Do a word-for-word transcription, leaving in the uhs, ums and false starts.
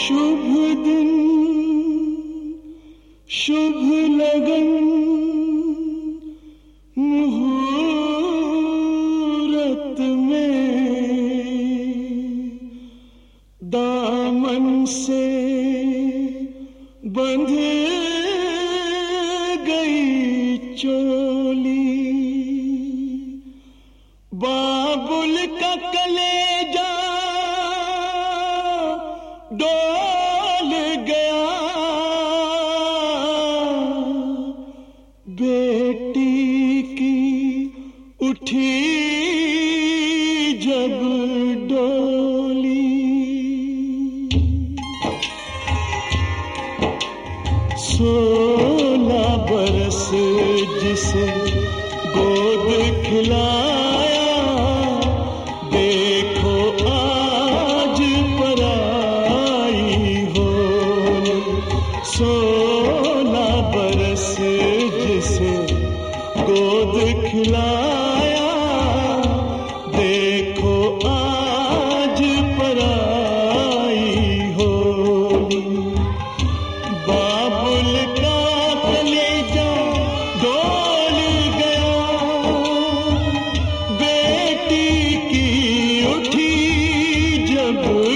शुभ दिन शुभ लगन मुहूर्त में दामन से बंध गई चोली, बाबुल का कलेजा डोल गया, बेटी की उठी जब डोली। सोलह बरस जिसे गोद खिलाया, देखो आज पराई हो। सोलह बरस जिसे गोद खिलाया, देखो आज पराई हो। बाबुल का कलेजा डोल गया, बेटी की उठी जब